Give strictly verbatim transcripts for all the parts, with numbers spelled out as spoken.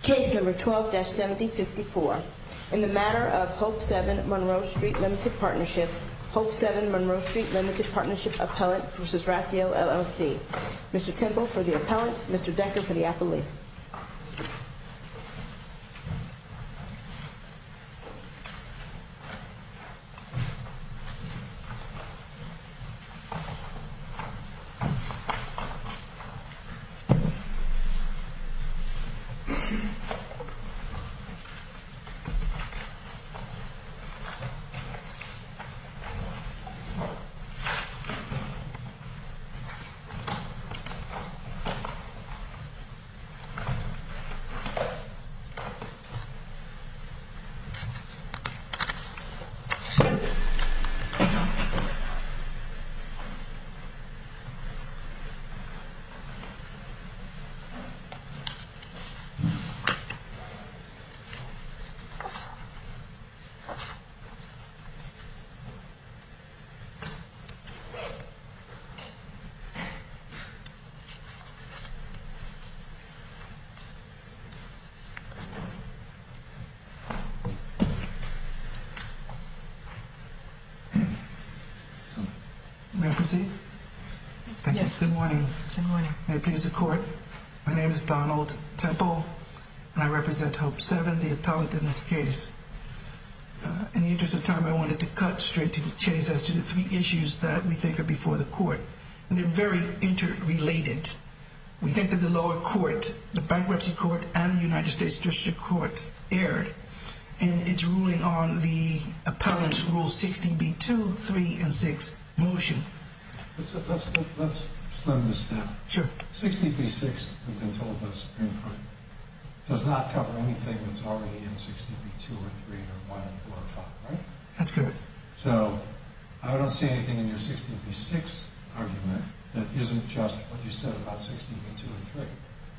Case number twelve dash seventy fifty-four. In the matter of Hope seven Monroe Street Limited Partnership, Hope seven Monroe Street Limited Partnership Appellant versus Raciel L L C. Mister Temple for the appellant, Mister Decker for the appellee. May I proceed? Thank yes. you. Good morning. Good morning. May it please the court. My name is Donald Temple, and I represent Hope seven, the appellant in this case. Uh, in the interest of time, I wanted to cut straight to the chase as to the three issues that we think are before the court. And they're very interrelated. We think that the lower court, the bankruptcy court, and the United States District Court erred in its ruling on the appellant's Rule sixty B two, three, and six motion. Let's, let's, let's slim this down. Sure. sixty B six, we've been told by the Supreme Court, does not cover anything that's already in sixty B two or three or one or four or five, right? That's correct. So I don't see anything in your sixty B six argument that isn't just what you said about sixty B two and three.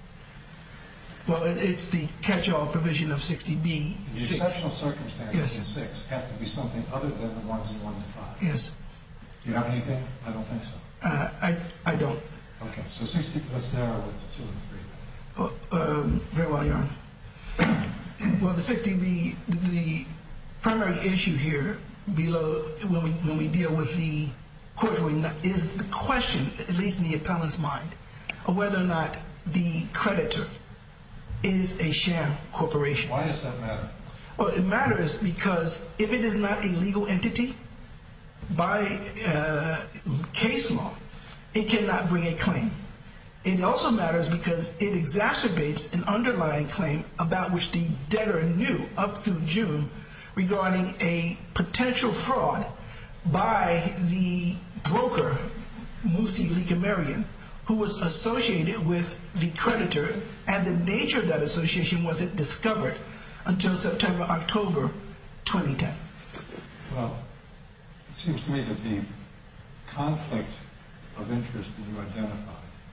Well, it's the catch-all provision of sixty B six. The exceptional circumstances yes. in six have to be something other than the ones in one to five. Yes. Do you have anything? I don't think so. Uh, I I don't. Okay, so sixty, let's narrow it to two and three then. Oh, um, very well, Your Honor. Well, the sixty B, the primary issue here below, when we when we deal with the court ruling, is the question, at least in the appellant's mind, of whether or not the creditor is a sham corporation. Why does that matter? Well, it matters because if it is not a legal entity, by uh, case law, it cannot bring a claim. It also matters because it exacerbates an underlying claim about which the debtor knew up through June regarding a potential fraud by the broker, Musi Likamarian, who was associated with the creditor, and the nature of that association wasn't discovered until September, October twenty ten. Well, it seems to me that the conflict of interest that you identified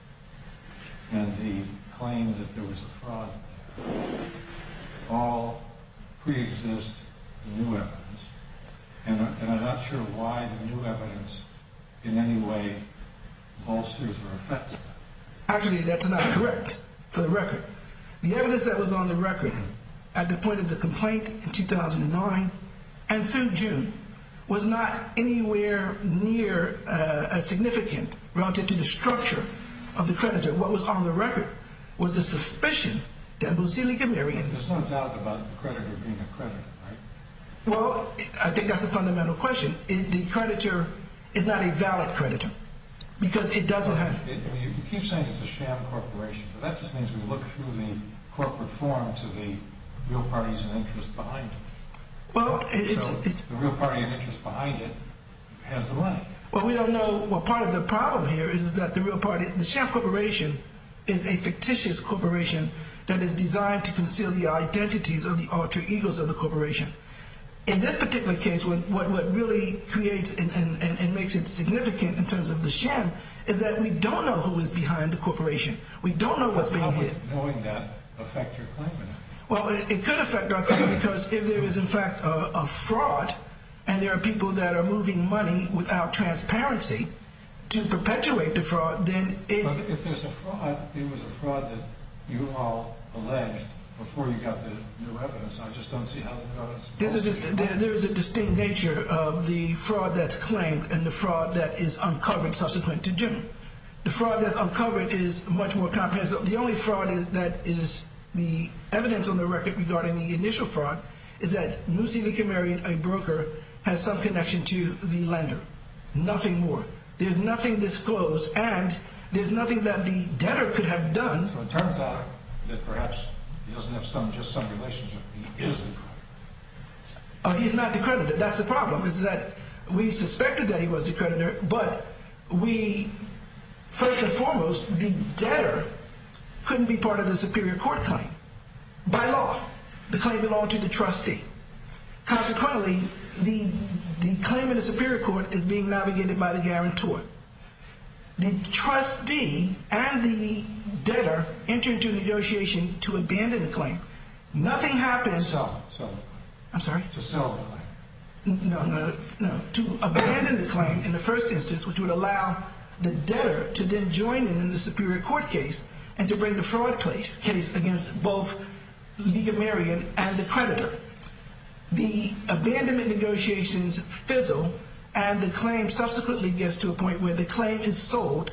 and the claim that there was a fraud there all pre-exist the new evidence, and, and I'm not sure why the new evidence in any way bolsters or affects that. Actually, that's not correct, for the record. The evidence that was on the record at the point of the complaint in two thousand nine and through June was not anywhere near uh, as significant relative to the structure of the creditor. What was on the record was the suspicion that Musi Likamarian... There's no doubt about the creditor being a creditor, right? Well, I think that's a fundamental question. It, the creditor is not a valid creditor because it doesn't well, have... It, you keep saying it's a sham corporation, but that just means we look through the corporate form to the real parties and interest behind it. Well, it, so it's, it's... the real party and interest behind it has the money. Well, we don't know. Well, part of the problem here is, is that the real party, the sham corporation, is a fictitious corporation that is designed to conceal the identities of the alter egos of the corporation. In this particular case, what, what, what really creates and, and, and, and makes it significant in terms of the sham is that we don't know who is behind the corporation. We don't know what's being How hid. would knowing that affect your claim? Well, it, it could affect our claim because if there is, in fact, a, a fraud and there are people that are moving money without transparency to perpetuate the fraud, then it... But if there's a fraud, it was a fraud that you all alleged before you got the new evidence. I just don't see how the new evidence... There's a, dis- there, there's a distinct nature of the fraud that's claimed and the fraud that is uncovered subsequent to June. The fraud that's uncovered is much more comprehensive. The only fraud is, that is the evidence on the record regarding the initial fraud is that Nusi Likamarian, a broker, has some connection to the lender. Nothing more. There's nothing disclosed, and there's nothing that the debtor could have done. So it turns out that perhaps he doesn't have some just some relationship. He is the creditor. Uh, he's not the creditor. That's the problem, is that we suspected that he was the creditor, but we, first and foremost, the debtor couldn't be part of the Superior Court claim. By law, the claim belonged to the trustee. Consequently, the, the claim in the Superior Court is being navigated by the guarantor. The trustee and the debtor enter into a negotiation to abandon the claim. Nothing happens... Sell, sell the claim. I'm sorry? To sell the claim. No, no, no. To abandon the claim in the first instance, which would allow the debtor to then join in in the Superior Court case and to bring the fraud case, case against both Likamarian and the creditor. The abandonment negotiations fizzle, and the claim subsequently gets to a point where the claim is sold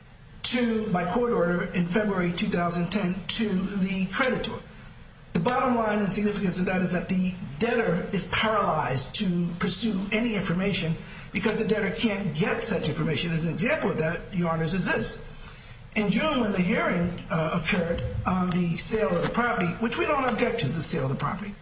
to, by court order in February two thousand ten, to the creditor. The bottom line and significance of that is that the debtor is paralyzed to pursue any information because the debtor can't get such information. As an example of that, Your Honors, is this. In June, when the hearing uh, occurred on the sale of the property, which we don't object to, the sale of the property,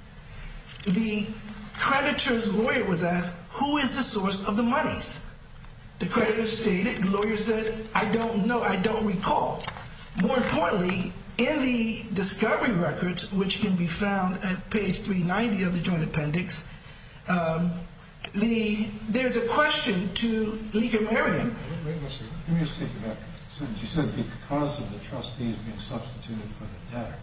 the creditor's lawyer was asked, who is the source of the monies? The creditor stated, the lawyer said, I don't know, I don't recall. More importantly, in the discovery records, which can be found at page three ninety of the joint appendix, um, the, there's a question to Likamarian. Wait, wait, wait, let me just take you back. So you said because of the trustees being substituted for the debtor,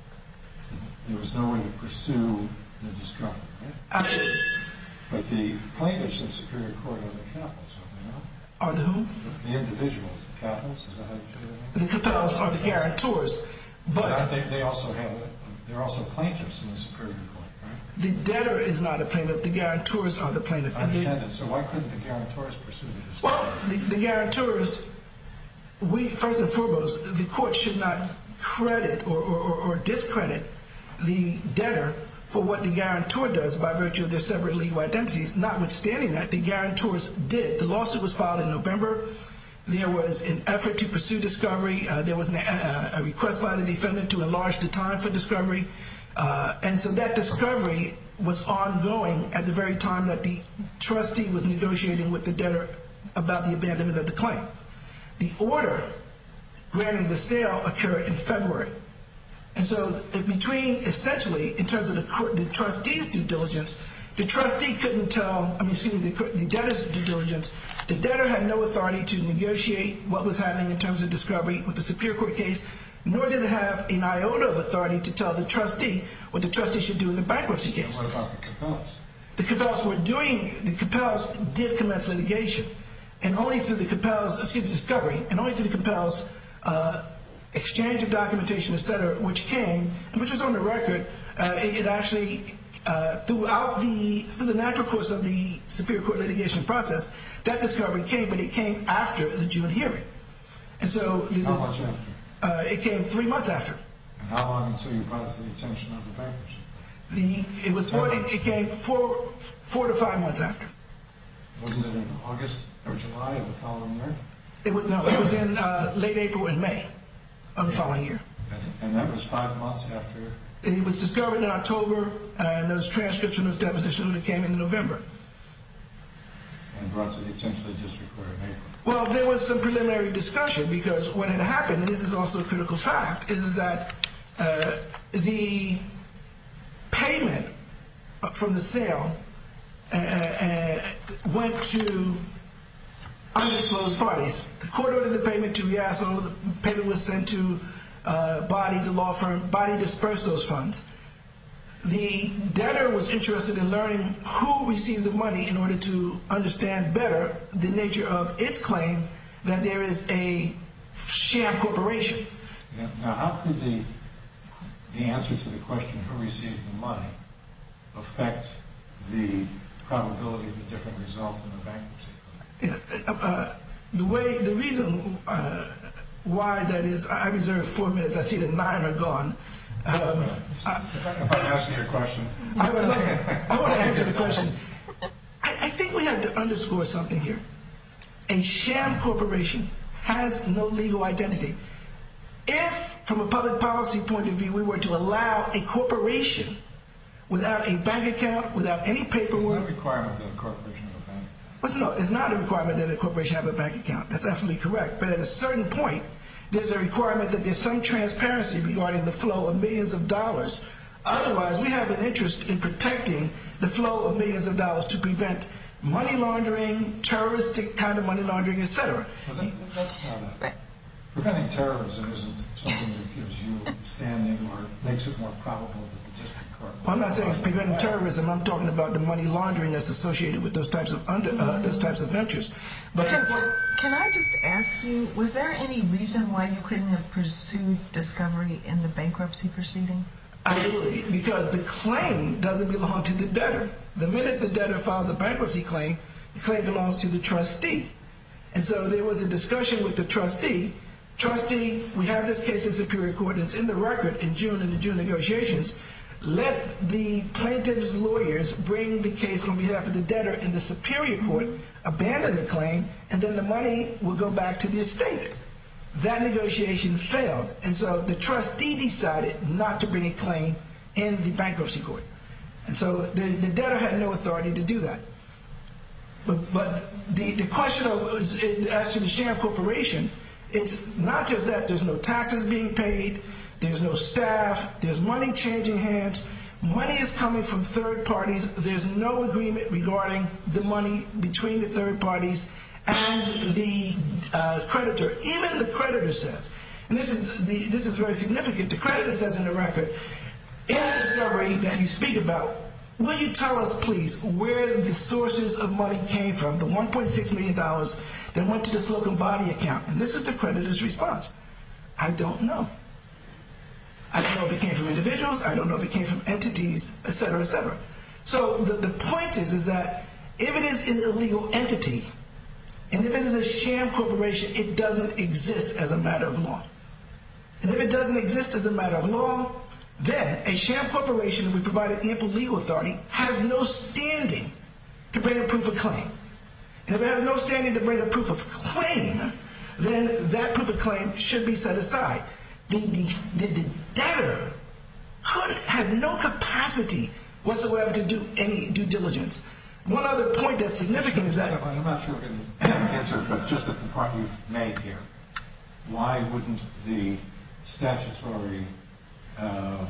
there was no way to pursue the discovery, right? Absolutely. But the plaintiffs in Superior Court are the Capitals, are they not? Are the whom? The, the individuals, the Capitals, is that how you say that? The Capitals are the guarantors. But, but I think they also have, a, they're also plaintiffs in the Superior Court, right? The debtor is not a plaintiff. The guarantors are the plaintiff. I understand that. So why couldn't the guarantors pursue the discovery? Well, the, the guarantors, we, first and foremost, the court should not credit or, or, or, or discredit the debtor for what the guarantor does by virtue of their separate legal identities. Notwithstanding that, the guarantors did. The lawsuit was filed in November. There was an effort to pursue discovery. Uh, there was an, uh, a request by the defendant to enlarge the time for discovery. Uh, and so that discovery was ongoing at the very time that the trustee was negotiating with the debtor about the abandonment of the claim. The order granting the sale occurred in February. And so between, essentially, in terms of the, the trustee's due diligence, the trustee couldn't tell, I mean, excuse me, the, the debtor's due diligence, the debtor had no authority to negotiate what was happening in terms of discovery with the Superior Court case, nor did it have an iota of authority to tell the trustee what the trustee should do in the bankruptcy case. What about the Capels? The Capels were doing, the Capels did commence litigation, and only through the Capels, excuse me, discovery, and only through the Capels, uh, exchange of documentation, et cetera, which came, and which was on the record, uh, it, it actually, uh, throughout the, through the natural course of the Superior Court litigation process, that discovery came, but it came after the June hearing. And so... The, how much after? Uh, it came three months after. And how long until you brought it to the attention of the bankruptcy? The, it was brought, it, it came four, four to five months after. Wasn't it in August or July of the following year? It was, no, it was in uh, late April and May of the following year. And, and that was five months after? It was discovered in October, and those transcripts from those depositions that came in November. And brought to the attention of the district court in April? Well, there was some preliminary discussion, because what had happened, and this is also a critical fact, is that uh, the payment from the sale uh, uh, went to undisclosed parties. The court ordered the payment to Riasso. The payment was sent to uh, Body, the law firm. Body dispersed those funds. The debtor was interested in learning who received the money in order to understand better the nature of its claim that there is a sham corporation. Now, now how could the the answer to the question who received the money affect the probability of a different result in the bankruptcy code? Yeah, uh, the way, the reason uh, why that is, I reserve four minutes. I see the nine are gone. Um, I, if I'm asking you a question, I, would like, I want to answer the question. I, I think we have to underscore something here. A sham corporation has no legal identity. If, from a public policy point of view, we were to allow a corporation without a bank account, without any paperwork, there's no requirement that a corporation have a bank account. Well, no, it's not a requirement that a corporation have a bank account. That's absolutely correct. But at a certain point, there's a requirement that there's some transparency regarding the flow of millions of dollars. Otherwise, we have an interest in protecting the flow of millions of dollars to prevent money laundering, terroristic kind of money laundering, et cetera. Well, that, that's not it. Preventing terrorism isn't something that gives you standing or makes it more probable that the district court. Well, I'm not saying it's preventing terrorism. I'm talking about the money laundering that's associated with those types of under uh, those types of ventures. But can, can I just ask you, was there any reason why you couldn't have pursued discovery in the bankruptcy proceeding? Absolutely, because the claim doesn't belong to the debtor. The minute the debtor files a bankruptcy claim, the claim belongs to the trustee. And so there was a discussion with the trustee. Trustee, we have this case in Superior Court, and it's in the record in June in the June negotiations. Let the plaintiff's lawyers bring the case on behalf of the debtor in the Superior Court, abandon the claim, and then the money will go back to the estate. That negotiation failed, and so the trustee decided not to bring a claim in the bankruptcy court. And so the, the debtor had no authority to do that. But, but the, the question of, as to the sham corporation, it's not just that there's no taxes being paid, there's no staff, there's money changing hands, money is coming from third parties, there's no agreement regarding the money between the third parties and the uh, creditor. Even the creditor says, and this is the, this is very significant, the creditor says in the record, in the discovery that you speak about, will you tell us, please, where the sources of money came from, the one point six million dollars that went to the Slocum Body account? And this is the creditor's response. I don't know. I don't know if it came from individuals, I don't know if it came from entities, et cetera, et cetera. So the, the point is, is that if it is an illegal entity, and if it is a sham corporation, it doesn't exist as a matter of law. And if it doesn't exist as a matter of law, then a sham corporation, if we provided ample legal authority, has no standing to bring a proof of claim. And if it has no standing to bring a proof of claim, then that proof of claim should be set aside. The, the, the, the debtor could have no capacity whatsoever to do any due diligence. One other point that's significant is that... I'm not sure we can answer, but just at the point you've made here, why wouldn't the statutory, um,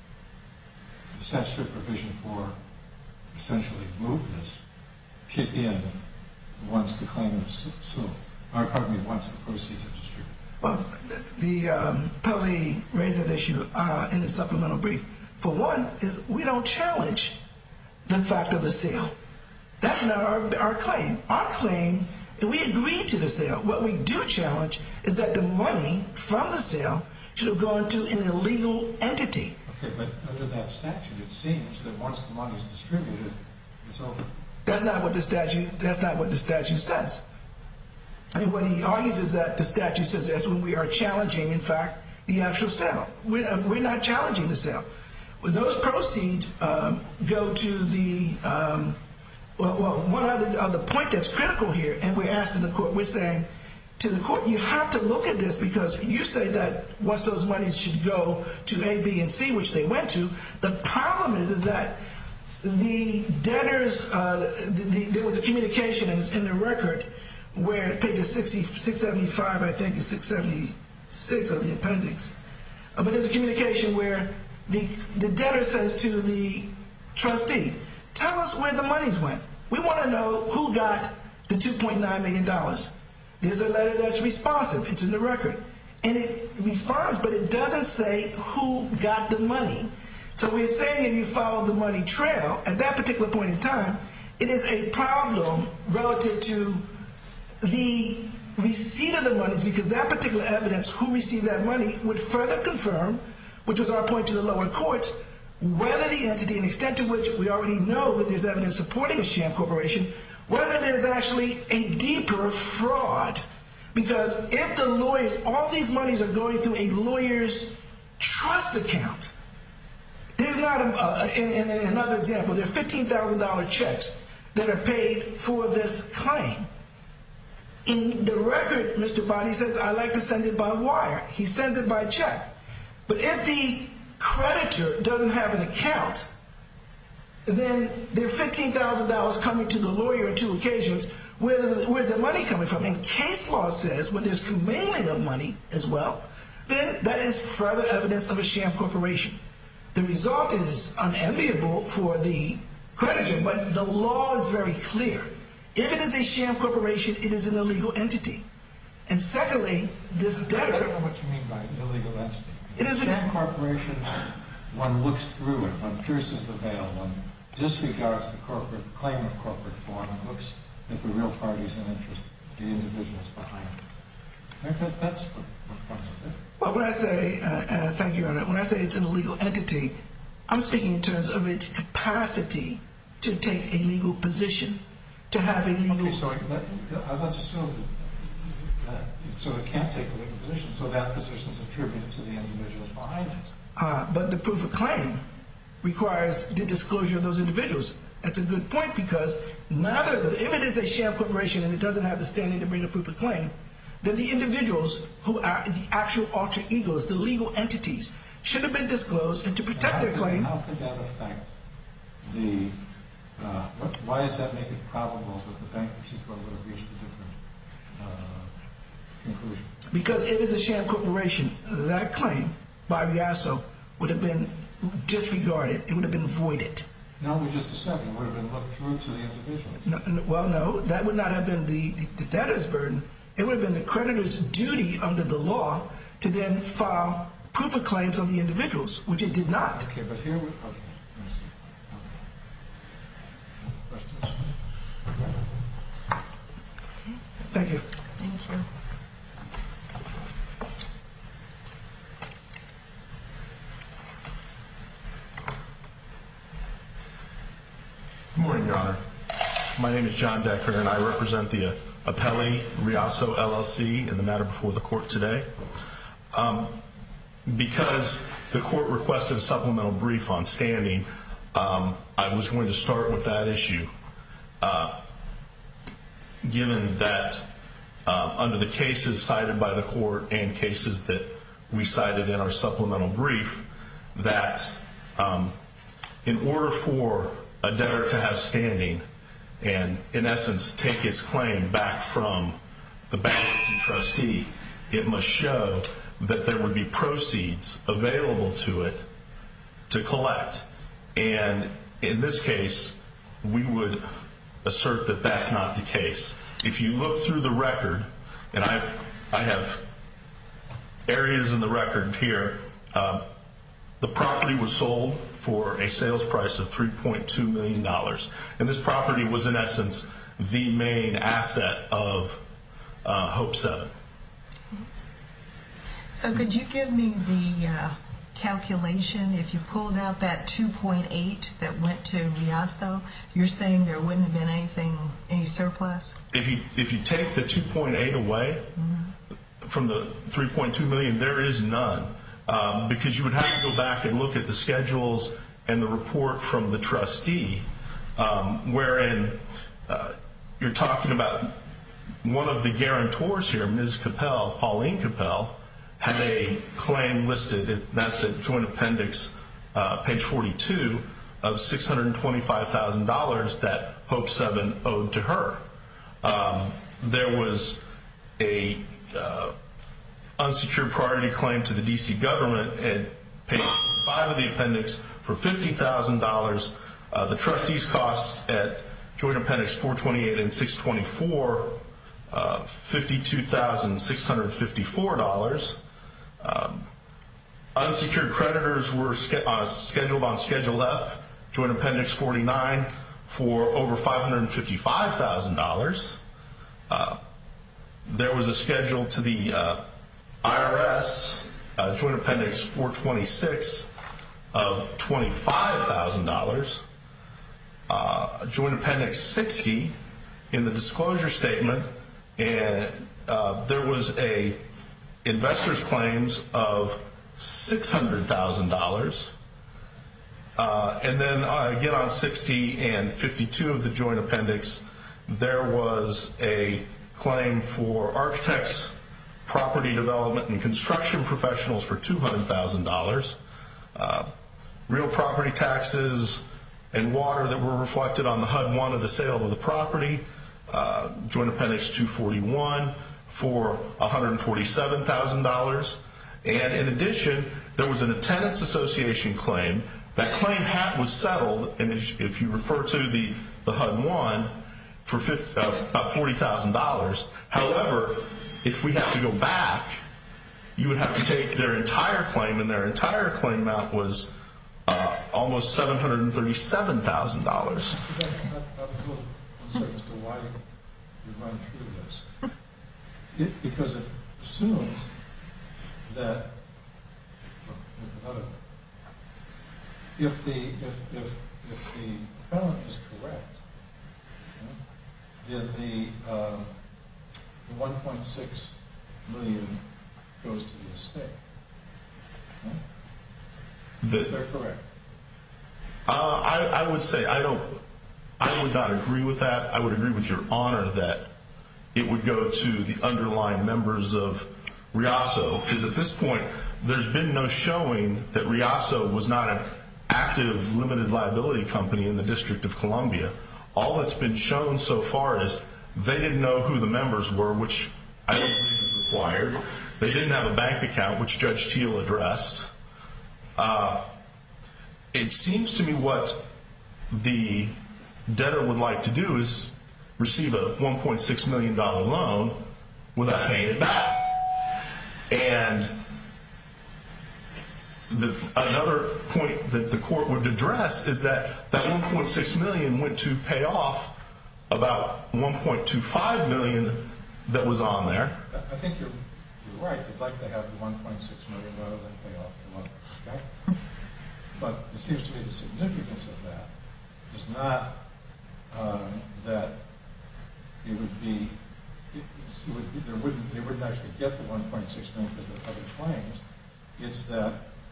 the statutory provision for essentially mootness kick in once the claim is sold, or pardon me, once the proceeds are distributed? Well, the um, Pelley raised that issue uh, in the supplemental brief. For one, is we don't challenge the fact of the sale. That's not our, our claim. Our claim, and we agree to the sale. What we do challenge is that the money from the sale should have gone to an illegal entity. Okay, but under that statute, it seems that once the money is distributed, it's over. That's not what the statute. That's not what the statute says. And what he argues is that the statute says that's when we are challenging, in fact, the actual sale. We're, we're not challenging the sale. When those proceeds um, go to the, um, well, well, one other, other point that's critical here, and we're asking the court, we're saying to the court, you have to look at this because you say that once those monies should go to A, B, and C, which they went to, the problem is, is that the debtors, uh, the, the, there was a communication in, in the record where pages sixty, six seventy-five, I think, is six seventy-six of the appendix. Uh, but there's a communication where the, the debtor says to the trustee, tell us where the monies went. We want to know who got the two point nine million dollars. There's a letter that's responsive. It's in the record. And it responds, but it doesn't say who got the money. So we're saying if you follow the money trail, at that particular point in time, it is a problem relative to the receipt of the monies, because that particular evidence, who received that money, would further confirm which was our point to the lower courts, whether the entity, and the extent to which we already know that there's evidence supporting a sham corporation, whether there's actually a deeper fraud. Because if the lawyers, all these monies are going through a lawyer's trust account, there's not, a, uh, in, in, in another example, there are fifteen thousand dollars checks that are paid for this claim. In the record, Mister Body says, I like to send it by wire. He sends it by check. But if the creditor doesn't have an account, then there are fifteen thousand dollars coming to the lawyer on two occasions. Where's, where's the money coming from? And case law says when there's commingling of money as well, then that is further evidence of a sham corporation. The result is unenviable for the creditor, but the law is very clear. If it is a sham corporation, it is an illegal entity. And secondly, this debtor... I don't know what you mean by illegal entity. It is a sham corporation. One looks through it, one pierces the veil, one disregards the corporate claim of corporate form, and looks at the real parties and interest, the individuals behind it. That, that's what, what comes with it. Well, when I say, uh, uh, thank you, Your Honor, when I say it's an illegal entity, I'm speaking in terms of its capacity to take a legal position, to have a legal... Okay, so let, let's assume that, so it can't take a legal position, so that position is attributed to the individuals behind it. Uh, but the proof of claim requires the disclosure of those individuals. That's a good point, because neither, if it is a sham corporation and it doesn't have the standing to bring a proof of claim, then the individuals who are the actual alter egos, the legal entities, should have been disclosed, and to protect their could, claim... How could that affect the... Uh, what, why does that make it probable that the bankruptcy court would have reached a different uh, conclusion? Because if it's a sham corporation, that claim by Riasso would have been disregarded. It would have been voided. No, we just discovered it would have been looked through to the individuals. No, no, well, no, that would not have been the, the debtor's burden. It would have been the creditor's duty under the law to then file proof of claims on the individuals, which it did not. Okay, but here we... Okay. Questions? Thank you. Thank you. Good morning, Your Honor. My name is John Decker, and I represent the appellee, Riasso L L C, in the matter before the court today. Um, because the court requested a supplemental brief on standing, um, I was going to start with that issue. Uh, given that uh, under the cases cited by the court and cases that we cited in our supplemental brief, that um, in order for a debtor to have standing and, in essence, take its claim back from the bankruptcy trustee, it must show that there would be proceeds available to it to collect. And in this case, we would assert that that's not the case. If you look through the record, and I've, I have areas in the record here, uh, the property was sold for a sales price of three point two million dollars. And this property was, in essence, the main asset of uh, Hope seven. So could you give me the uh, calculation, if you pulled out that two point eight that went to Riasso, you're saying there wouldn't have been anything, any surplus? If you if you take the two point eight away mm-hmm. from the three point two million, there is none. Um, because you would have to go back and look at the schedules and the report from the trustee, um, wherein uh, you're talking about one of the guarantors here, Miz Capel, Pauline Capel, had a claim listed, that's at Joint Appendix uh, page forty-two, of six hundred twenty-five thousand dollars that Hope seven owed to her. Um, there was a uh, unsecured priority claim to the D C government at page five of the appendix for fifty thousand dollars. Uh, the trustee's costs at Joint Appendix four twenty-eight and six twenty-four, uh, fifty-two thousand six hundred fifty-four dollars. Um, unsecured creditors were ske- uh, scheduled on Schedule F, Joint Appendix forty-nine, for over five hundred fifty-five thousand dollars. Uh, there was a schedule to the uh, I R S uh, Joint Appendix four twenty-six of twenty-five thousand dollars. Uh, Joint Appendix sixty in the disclosure statement, and uh, there was a investor's claims of six hundred thousand dollars. Uh, and then uh, again on sixty and fifty-two of the Joint Appendix, there was a claim for architects, property development, and construction professionals for two hundred thousand dollars. Uh, real property taxes and water that were reflected on the H U D one of the sale of the property, uh, Joint Appendix two forty-one for one hundred forty-seven thousand dollars. And in addition, there was an tenants association claim. That claim hat was settled, and if you refer to the, the H U D one, for fifty, uh, about forty thousand dollars. However, if we have to go back, you would have to take their entire claim, and their entire claim amount was uh, almost seven hundred thirty-seven thousand dollars. I'm a little concerned as to why you run through this. It, because it assumes that well, if the if if if the appellant is correct, then the um, the one point six million goes to the estate. Right? The, If they're correct. Uh, I, I would say I don't. I would not agree with that. I would agree with Your Honor that it would go to the underlying members of Riaso, because at this point there's been no showing that Riaso was not an active limited liability company in the District of Columbia. All that's been shown so far is they didn't know who the members were, which I don't believe is required. They didn't have a bank account, which Judge Teal addressed. Uh, it seems to me what the debtor would like to do is receive a one point six million dollars loan without paying it back. And the, another point that the court would address is that that one point six million dollars went to pay off about one point two five million dollars that was on there. I think you're, you're right. They'd like to have the one point six million dollars rather than pay off the loan. Okay? But it seems to me the significance of that is not um, that it would be, it, it would be there wouldn't, they wouldn't actually get the one point six million dollars because of other claims. It's that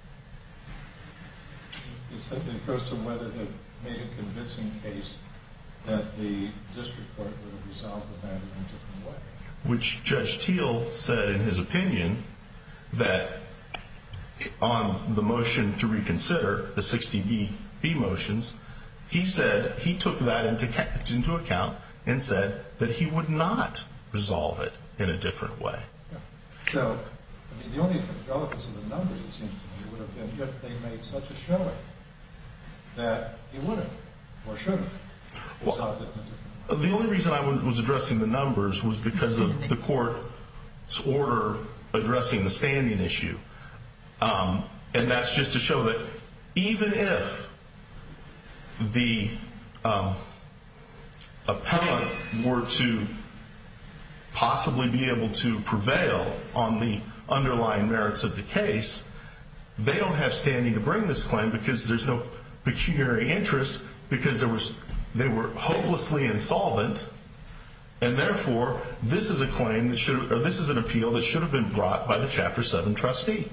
it's that it goes to whether they've made a convincing case that the district court would have resolved the matter in a different way. Which Judge Teal said in his opinion that on the motion to reconsider, the sixty B motions, he said he took that into, into account and said that he would not resolve it in a different way. Yeah. So, I mean, the only relevance of the numbers, it seems to me, would have been if they made such a showing that he would have or should have resolved it in a different way. The only reason I was addressing the numbers was because of the court's order addressing the standing issue. Um, and that's just to show that even if the um, appellant were to possibly be able to prevail on the underlying merits of the case, they don't have standing to bring this claim because there's no pecuniary interest, because there was they were hopelessly insolvent, and therefore this is a claim that should, or this is an appeal that should have been brought by the Chapter seven trustee.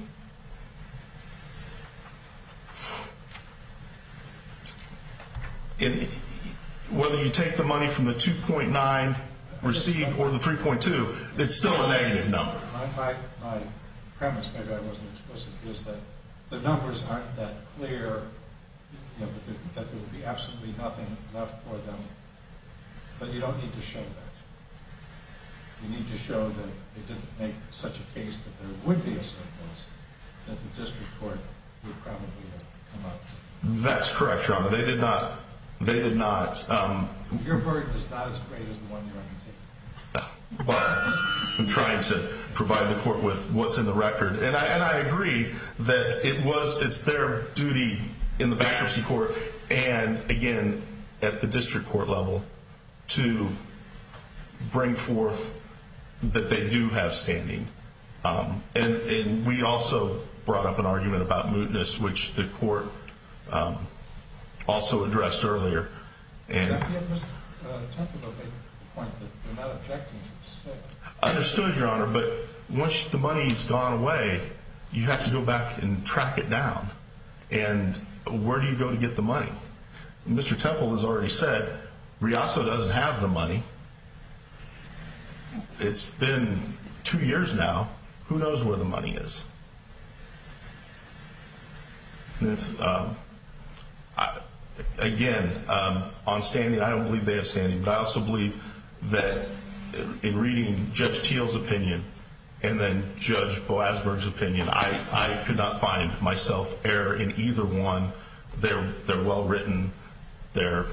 In, whether you take the money from the two point nine received or the three point two, it's still a negative number. My, my, my premise, maybe I wasn't explicit, is that the numbers aren't that clear, you know, that, there, that there would be absolutely nothing left for them. But you don't need to show that. You need to show that they didn't make such a case that there would be a surplus that the district court would probably have come up with. That's correct, Your Honor. They did not. They did not. Um, Your burden is not as great as the one you're undertaking. But I'm trying to provide the court with what's in the record, and I and I agree that it was it's their duty in the bankruptcy court and again at the district court level to bring forth that they do have standing Um, and, and we also brought up an argument about mootness, which the court um, also addressed earlier. And Mister Temple made the point that they're not objecting to the sale. Understood, Your Honor, but once the money's gone away, you have to go back and track it down. And where do you go to get the money? Mister Temple has already said Riasso doesn't have the money. It's been two years now. Who knows where the money is? And if, um, I, again, um, on standing, I don't believe they have standing, but I also believe that in reading Judge Teal's opinion and then Judge Boasberg's opinion, I, I could not find myself error in either one. They're, they're well written. They're,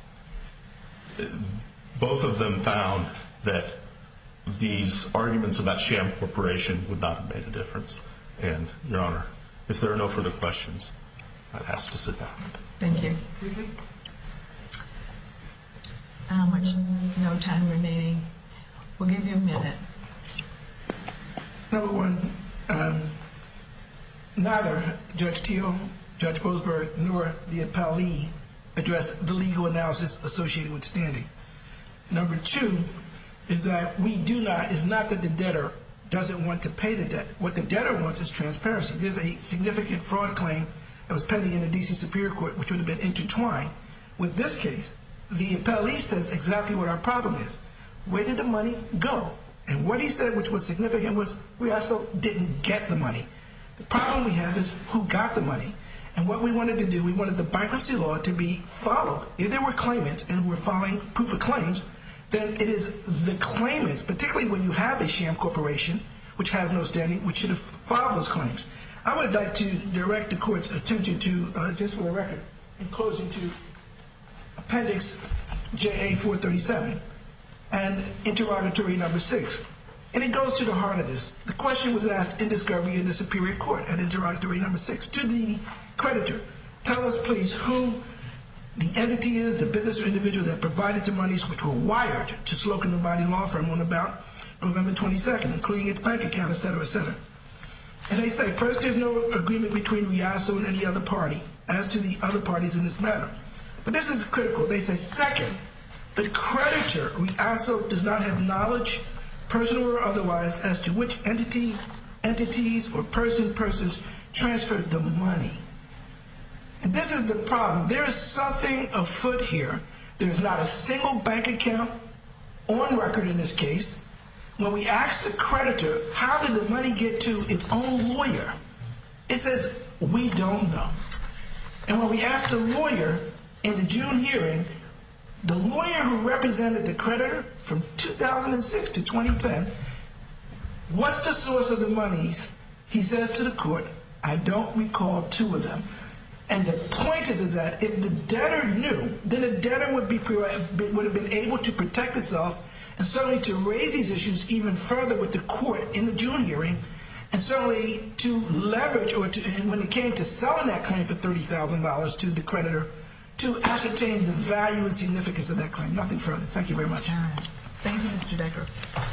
both of them found that these arguments about sham corporation would not have made a difference. And, Your Honor, if there are no further questions, I'd ask to sit down. Thank you. How much? No time remaining. We'll give you a minute. Number one, um, neither Judge Teal, Judge Boasberg, nor the appellee addressed the legal analysis associated with standing. Number two is that we do not, it's not that the debtor doesn't want to pay the debt. What the debtor wants is transparency. There's a significant fraud claim that was pending in the D C Superior Court, which would have been intertwined with this case. The appellee says exactly what our problem is. Where did the money go? And what he said, which was significant, was we also didn't get the money. The problem we have is who got the money. And what we wanted to do, we wanted the bankruptcy law to be followed. If there were claimants and were filing proof of claims, then it is the claimants, particularly when you have a sham corporation, which has no standing, which should have filed those claims. I would like to direct the court's attention to, uh, just for the record, in closing, to Appendix J A four thirty-seven and interrogatory number six. And it goes to the heart of this. The question was asked in discovery in the Superior Court at interrogatory number six to the creditor. Tell us, please, who the entity is, the business or individual that provided the monies which were wired to Slocum and Body Law Firm on about November twenty-second, including its bank account, et cetera, et cetera. And they say, first, there's no agreement between Riasso and any other party as to the other parties in this matter. But this is critical. They say, second, the creditor, Riasso, does not have knowledge, personal or otherwise, as to which entity, entities, or person, persons transferred the money. And this is the problem. There is something afoot here. There is not a single bank account on record in this case. When we ask the creditor, how did the money get to its own lawyer? It says, we don't know. And when we asked the lawyer in the June hearing, the lawyer who represented the creditor from two thousand six to twenty ten, what's the source of the monies? He says to the court, I don't recall two of them. And the point is, is that if the debtor knew, then the debtor would be would have been able to protect itself and certainly to raise these issues even further with the court in the June hearing, and certainly to leverage, or to, and when it came to selling that claim for thirty thousand dollars to the creditor, to ascertain the value and significance of that claim. Nothing further. Thank you very much. All right. Thank you, Mister Decker.